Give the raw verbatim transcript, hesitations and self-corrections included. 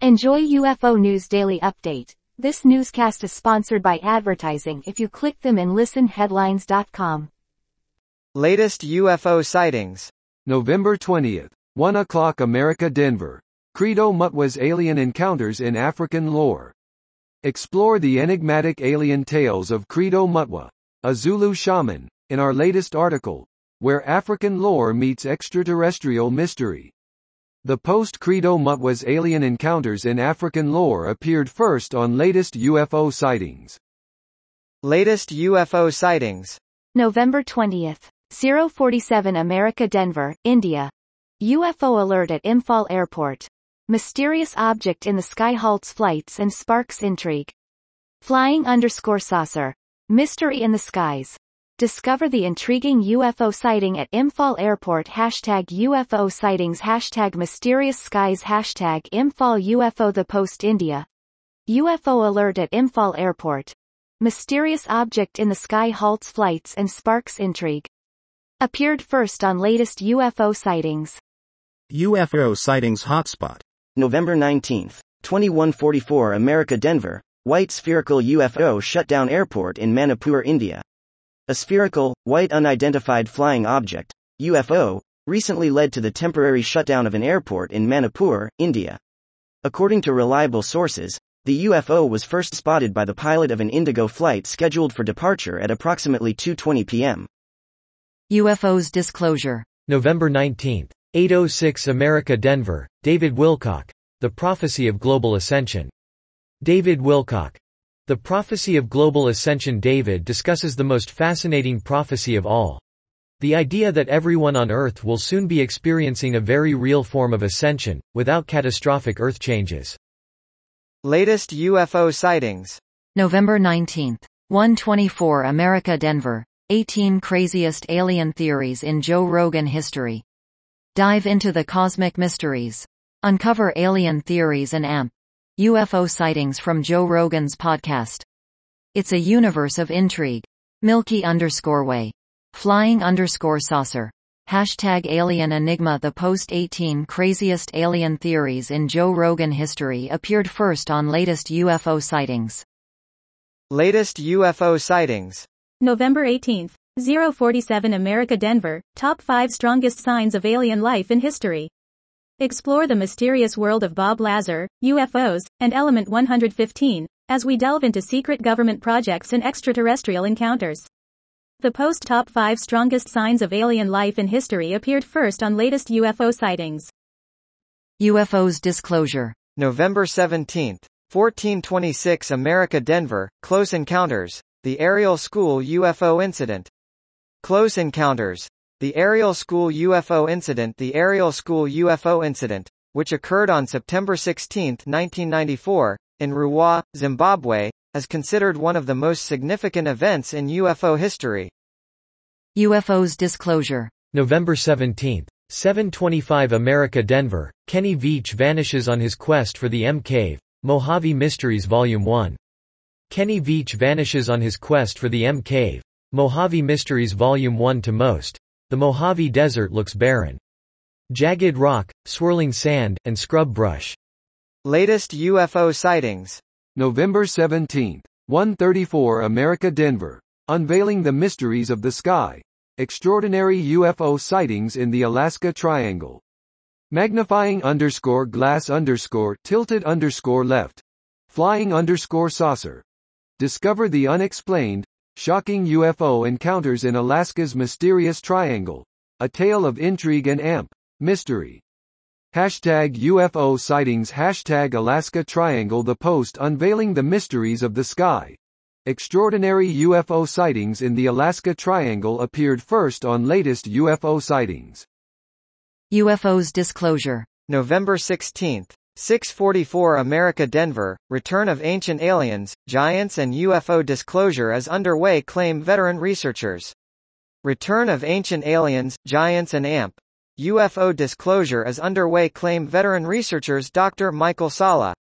Enjoy U F O News Daily Update. This newscast is sponsored by advertising if you click them and listen headlines dot com. Latest U F O sightings. November twentieth, one o'clock America Denver. Credo Mutwa's alien encounters in African lore. Explore the enigmatic alien tales of Credo Mutwa, a Zulu shaman, in our latest article, Where African Lore Meets Extraterrestrial Mystery. The post Credo Mutwa's alien encounters in African lore appeared first on latest U F O sightings. Latest U F O sightings. November twentieth, zero forty-seven America Denver, India. U F O alert at Imphal Airport. Mysterious object in the sky halts flights and sparks intrigue. Flying underscore saucer. Mystery in the skies. Discover the intriguing U F O sighting at Imphal Airport. Hashtag U F O sightings. Hashtag mysterious skies. Hashtag Imphal U F O. The Post India. U F O alert at Imphal Airport. Mysterious object in the sky halts flights and sparks intrigue. Appeared first on latest U F O sightings. U F O sightings hotspot. November nineteenth, twenty-one forty-four America Denver, white spherical U F O shut down airport in Manipur, India. A spherical, white unidentified flying object, U F O, recently led to the temporary shutdown of an airport in Manipur, India. According to reliable sources, the U F O was first spotted by the pilot of an Indigo flight scheduled for departure at approximately two twenty p m U F O's disclosure. November nineteenth, eight oh six America Denver, David Wilcock, The Prophecy of Global Ascension. David Wilcock. The Prophecy of Global Ascension. David discusses the most fascinating prophecy of all. The idea that everyone on Earth will soon be experiencing a very real form of ascension, without catastrophic Earth changes. Latest U F O sightings. November nineteenth, one twenty-four America Denver, eighteen craziest alien theories in Joe Rogan history. Dive into the cosmic mysteries. Uncover alien theories and A M P. U F O sightings from Joe Rogan's podcast. It's a universe of intrigue. Milky underscore way. Flying underscore saucer. Hashtag alien enigma. The post eighteen craziest alien theories in Joe Rogan history appeared first on latest U F O sightings. Latest U F O sightings. November eighteenth, zero forty-seven America Denver, top five strongest signs of alien life in history. Explore the mysterious world of Bob Lazar, U F Os, and Element one hundred fifteen, as we delve into secret government projects and extraterrestrial encounters. The post top five strongest signs of alien life in history appeared first on latest U F O sightings. U F O's disclosure. November seventeenth, fourteen twenty-six America Denver, Close Encounters, the Ariel School U F O incident. Close Encounters. The Ariel School U F O incident. The Ariel School U F O incident, which occurred on September sixteenth, nineteen ninety-four, in Ruwa, Zimbabwe, is considered one of the most significant events in U F O history. U F O's disclosure. November seventeenth, seven twenty-five America Denver, Kenny Veach vanishes on his quest for the M Cave, Mojave Mysteries Volume one. Kenny Veach vanishes on his quest for the M Cave, Mojave Mysteries Volume one. To most, the Mojave Desert looks barren. Jagged rock, swirling sand, and scrub brush. Latest U F O sightings. November seventeenth, one thirty-four America Denver, unveiling the mysteries of the sky. Extraordinary U F O sightings in the Alaska Triangle. Magnifying underscore glass underscore tilted underscore left. Flying underscore saucer. Discover the unexplained, shocking U F O encounters in Alaska's mysterious triangle. A tale of intrigue and A M P. Mystery. Hashtag U F O sightings. Hashtag Alaska Triangle. The Post unveiling the mysteries of the sky. Extraordinary U F O sightings in the Alaska Triangle appeared first on latest U F O sightings. U F O's disclosure. November sixteenth, six forty-four America Denver, return of ancient aliens, giants and U F O disclosure is underway, claim veteran researchers. Return of ancient aliens, giants and A M P. U F O disclosure is underway, claim veteran researchers Doctor Michael Sala,